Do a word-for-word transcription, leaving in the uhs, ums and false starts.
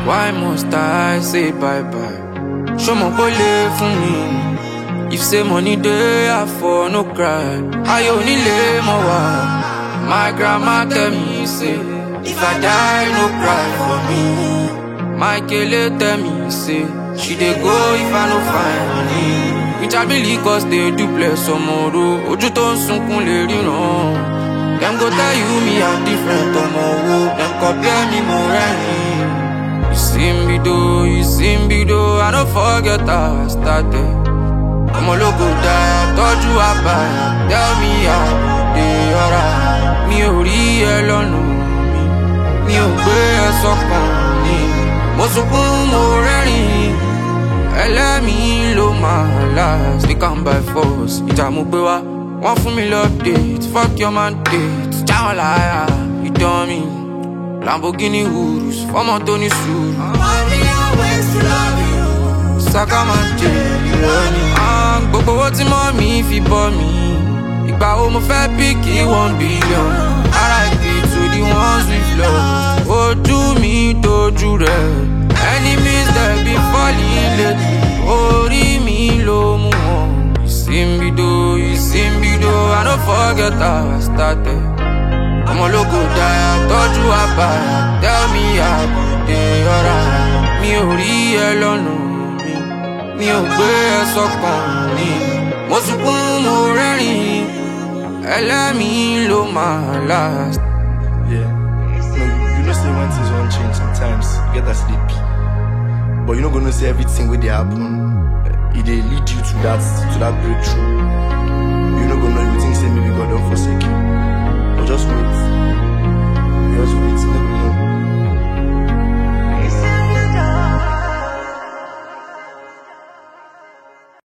Why must I say bye bye? Show my live for me. If say money day, I for no cry. I only lay more. My grandma tell me say, if I die, no cry for me. My kele tell me say, she dey go if I no find money. Which I believe cause they do play some more. Oju ton sunkun le riran. Them go tell you me I'm different tomorrow. Them compare me more. You see me do, you see me do. I don't forget how I started. I'm a logo die, I told you I buy. Tell me how they alright. Me ò rí ẹ lọ́nà mi, mi ò gbé ẹ sọ́kàn ni. Mo sunkún mo rẹ́rìn, ẹlẹ́mìí ló máa last. They come by force, ìjà mo gbé wá. Wọ́n fún mi l'update, fuck your mandate. Jáwọn láyà, you dummy. Lamborghini Urus, fọ́mọ tó ní sùúrù. One million ways to love you. Saka máa jẹ ìrọ́ni. Gbogbo owó tí mọ́ mi fi bọ́ mi. Ìgbà wo mo fẹ́ píkì one billion. R I P to the ones we've lost. Ojú mi dojú rẹ̀. Enemies that be falling lately. Orí mi ló mú wọn. You see me do, you see me do. I don't forget how I started. I'm a logo die, I told you I buy. Tell me how they alright. Mi ò rí ẹ lọ́nà mi, mi ò gbé ẹ sọ́kàn ni. Mo sunkún mo rẹ́rìn, ẹlẹ́mìí ló máa last. Yeah, no, you know say when things won't change sometimes, you get as they be. But you not gonna say everything where they happen. It they lead you to that to that breakthrough.